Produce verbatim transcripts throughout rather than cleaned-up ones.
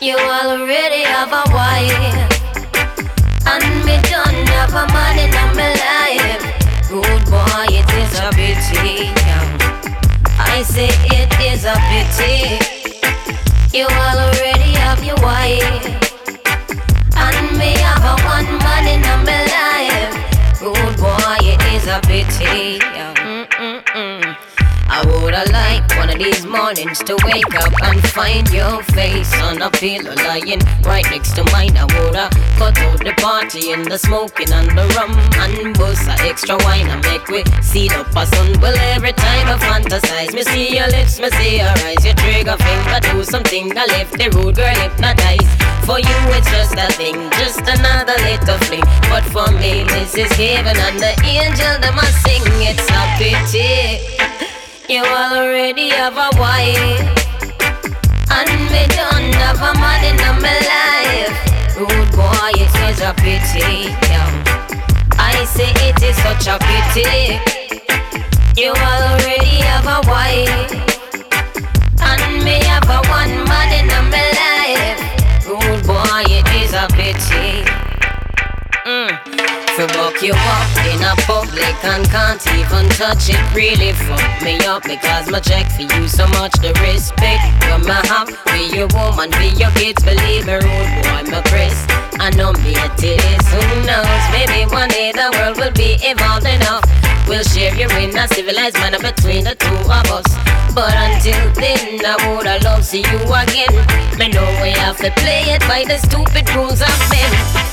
You already have a wife, and me don't have a man in my life. Good boy, it is a pity. I say it is a pity. You already have your wife, and me have a one man in my life. Good boy, it is a pity. Mm-mm-mm. I woulda liked one of these mornings to wake up and find your face on a pillow lying right next to mine. I woulda cut out the party and the smoking and the rum and bust a extra wine and make we see up a sun. Well, every time I fantasize, me see your lips, me see your eyes. Your trigger finger do something I left the rude girl hypnotized. For you it's just a thing, just another little fling. But for me this is heaven and the angel that must sing. It's a pity you already have a wife, and me don't have a man in my life. Rude boy, it is a pity. I say it is such a pity. You already have a wife, and me have a one man in my life. Rude boy, it is a pity. Mm. To buck you up in a public and can't even touch it really fuck me up, because my check for you so much the respect you may have for your woman, for your kids. Believe me, rude boy, my Chris, I know me it is. Who knows, maybe one day the world will be evolved enough. We'll share you in a civilized manner between the two of us. But until then, I woulda love see you again. Me know we have to play it by the stupid rules of men.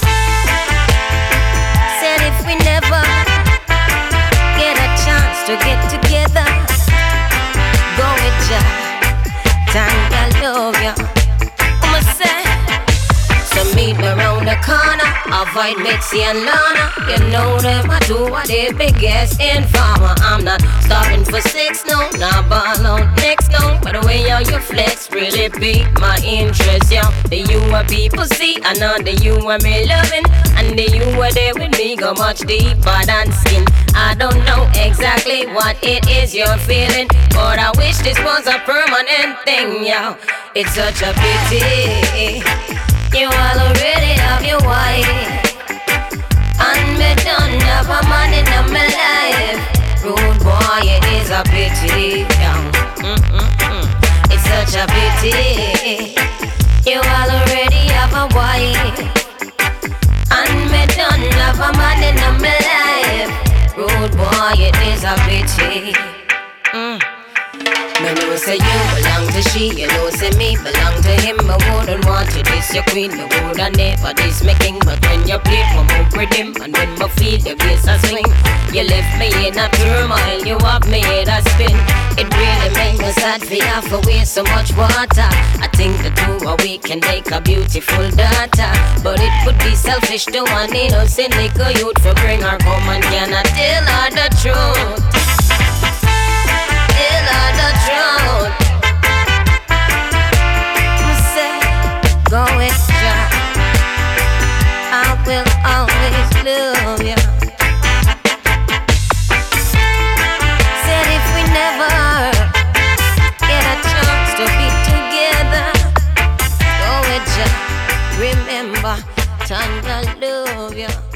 Said if we never get a chance to get together, go with ya, time I love ya. I'ma say, so meet me round the corner, avoid Mitzi and Lana. You know them, I do what they biggest informer. I'm not stopping for sex, no, not ball out next, no. But the way how you flex really pique my interest, yeah. The you are people see, I know the you are me loving, and the you are there with me go much deeper than skin. I don't know exactly what it is you're feeling, but I wish this was a permanent thing, yeah. It's such a pity you already have your wife, and me don't have a man in my life. Rude boy, it is a pity, yeah. Mm-mm-mm. It's such a pity you already have a wife, and me don't have a man in my life. Rude boy, it is a pity. Mm. Me know say you belong to she, you know say me belong to him. I wouldn't want you this your queen, me woulda never this me king. But when you play one move with him, and when me feel your bass a swing, you left me in a turmoil, you have me in a spin. It really make me sad for you have to waste so much water. I think the two of we can make a beautiful daughter, but it would be selfish to one innocent little youth for bring her home and cannot tell her the truth. Tell her the truth. I say, go with ya, I will always love ya. Said if we never get a chance to be together, go with ya, remember, time I love ya.